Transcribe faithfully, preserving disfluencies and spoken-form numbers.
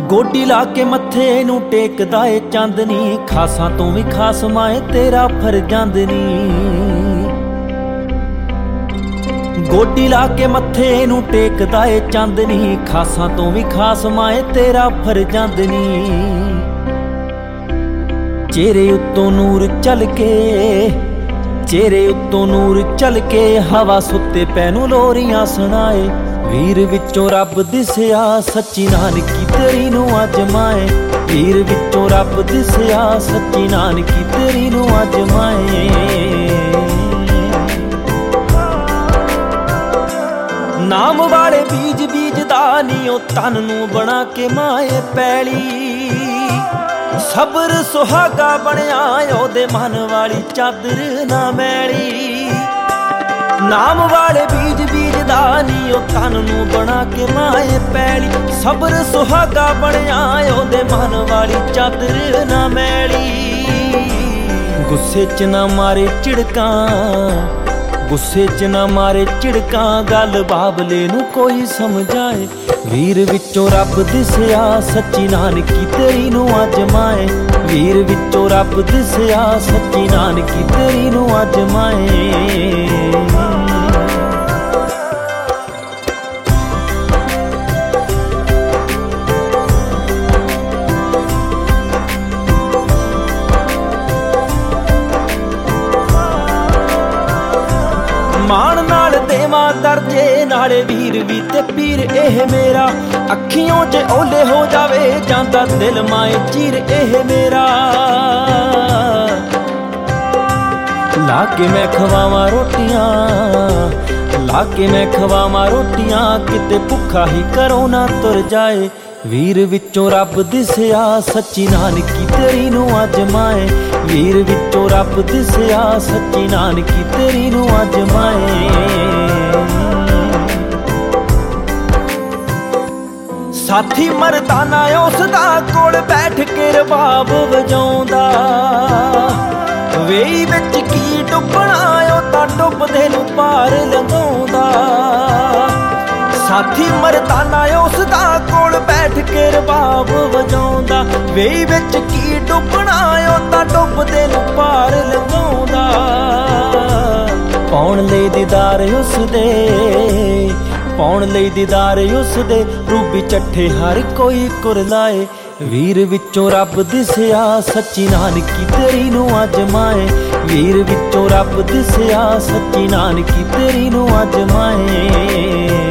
ਗੋਡੀ ਲਾ ਕੇ ਮੱਥੇ ਨੂੰ ਟੇਕਦਾ ਏ ਚਾਂਦਨੀ, ਖਾਸਾਂ ਤੋਂ ਵੀ ਖਾਸ ਮਾਏ ਤੇਰਾ ਫਰਜ਼ੰਦਨੀ। ਗੋਡੀ ਲਾ ਕੇ ਮੱਥੇ ਨੂੰ ਟੇਕਦਾ ਏ ਚਾਂਦਨੀ, ਖਾਸਾਂ ਤੋਂ ਵੀ ਖਾਸ ਮਾਏ ਤੇਰਾ ਫਰਜ਼ੰਦਨੀ। ਚਿਹਰੇ ਉੱਤੋਂ ਨੂਰ ਚੱਲ ਕੇ, ਚਿਹਰੇ ਉੱਤੋਂ ਨੂਰ ਚੱਲ ਕੇ, ਹਵਾ ਸੁੱਤੇ ਪੈ ਨੂੰ ਲੋਰੀਆਂ ਸੁਣਾਏ। ਵੀਰ ਵਿੱਚੋਂ ਰੱਬ ਦਿਸਿਆ ਸੱਚੀ ਨਾਨਕੀ ਤੇਰੀ ਨੂੰ ਅਜਮਾਏ। ਵੀਰ ਵਿੱਚੋਂ ਰੱਬ ਦਿਸਿਆ ਸੱਚੀ ਨਾਨਕੀ ਤੇਰੀ ਨੂੰ ਅਜਮਾਏ। ਨਾਮ ਵਾਲੇ ਬੀਜ ਬੀਜਦਾ ਨੀ ਉਹ ਤਨ ਨੂੰ ਬਣਾ ਕੇ ਮਾਏ ਪੈਲੀ। ਸਬਰ ਸੁਹਾਗਾ ਬਣਿਆ ਉਹਦੇ ਮਨ ਵਾਲੀ ਚਾਦਰ ਨਾ ਮੈਲੀ। ਨਾਮ ਵਾਲੇ ਬੀਜ ਬੀਜਦਾ ਨੀ ਉਹ ਤਨ ਨੂੰ ਬਣਾ ਕੇ ਮਾਏ ਪੈਲੀ। ਸਬਰ ਸੁਹਾਗਾ ਬਣਿਆ ਉਹਦੇ ਮਨ ਵਾਲੀ ਚਾਦਰ ਨਾ ਮੈਲੀ। ਗੁੱਸੇ ਚ ਨਾ ਮਾਰੇ ਝਿੜਕਾਂ, ਗੁੱਸੇ ਚ ਨਾ ਮਾਰੇ ਝਿੜਕਾਂ, ਗੱਲ ਬਾਬਲੇ ਨੂੰ ਕੋਈ ਸਮਝਾਏ। ਵੀਰ ਵਿੱਚੋਂ ਰੱਬ ਦਿਸਿਆ ਸੱਚੀ ਨਾਨਕੀ ਤੇਰੀ ਨੂੰ ਅਜਮਾਏ। ਵੀਰ ਵਿੱਚੋਂ ਰੱਬ ਦਿਸਿਆ ਸੱਚੀ ਨਾਨਕੀ ਤੇਰੀ ਨੂੰ ਅਜਮਾਏ। ਮਾਣ ਨਾਲ ਦੇਵਾਂ ਦਰਜੇ ਨਾਲੇ ਵੀਰ ਵੀ ਤੇ ਪੀਰ ਇਹ ਮੇਰਾ। ਅੱਖੀਓਂ ਚ ਓਲੇ ਹੋ ਜਾਵੇ ਜਾਂਦਾ ਦਿਲ ਮਾਏ ਚੀਰ ਇਹ ਮੇਰਾ। ਲਾ ਕੇ ਮੈਂ ਖਵਾਵਾਂ ਰੋਟੀਆਂ, ਲਾ ਕੇ ਮੈਂ ਖਵਾਵਾਂ ਰੋਟੀਆਂ, ਕਿਤੇ ਭੁੱਖਾ ਹੀ ਘਰੋਂ ਨਾ ਤੁਰ ਜਾਏ। ਵੀਰ ਵਿੱਚੋਂ ਰੱਬ ਦਿਸਿਆ ਸੱਚੀ ਨਾਨਕੀ ਤੇਰੀ ਨੂੰ ਅਜਮਾਏ। ਵੀਰ ਵਿੱਚੋਂ ਰੱਬ ਦਿਸਿਆ ਸੱਚੀ ਨਾਨਕੀ ਤੇਰੀ ਨੂੰ ਅਜਮਾਏ। ਸਾਥੀ ਮਰਦਾਨਾ ਉਸਦਾ ਕੋਲ ਬੈਠ ਕੇ ਰਬਾਬ ਵਜਾਉਂਦਾ। ਵੇਈ ਵਿੱਚ ਕੀ ਡੁੱਬਣਾ ਉਹ ਤਾਂ ਡੁੱਬਦੇ ਨੂੰ ਪਾਰ ਲੰਘਾਉਂਦਾ। ਸਾਥੀ ਮਰਦਾਨਾ ਉਸਦਾ ਕੋਲ ਬੈਠ ਕੇ ਰਬਾਬ ਵਜਾਉਂਦਾ। ਵੇਈ ਵਿੱਚ ਕੀ ਡੁੱਬਣਾ ਉਹ ਤਾਂ ਡੁੱਬਦੇ ਨੂੰ ਪਾਰ ਲੰਘਾਉਂਦਾ। ਪਾਉਣ ਲਈ ਦੀਦਾਰ ਉਸਦੇ, ਪਾਉਣ ਲਈ ਦੀਦਾਰ ਉਸਦੇ, ਰੂਬੀ ਚੱਠੇ ਹਰ ਕੋਈ ਕੁਰਲਾਏ। ਵੀਰ ਵਿੱਚੋਂ ਰੱਬ ਦਿਸਿਆ ਸੱਚੀ ਨਾਨਕੀ ਤੇਰੀ ਨੂੰ ਅਜਮਾਏ। ਵੀਰ ਵਿੱਚੋਂ ਰੱਬ ਦਿਸਿਆ ਸੱਚੀ ਨਾਨਕੀ ਤੇਰੀ ਨੂੰ ਅਜਮਾਏ।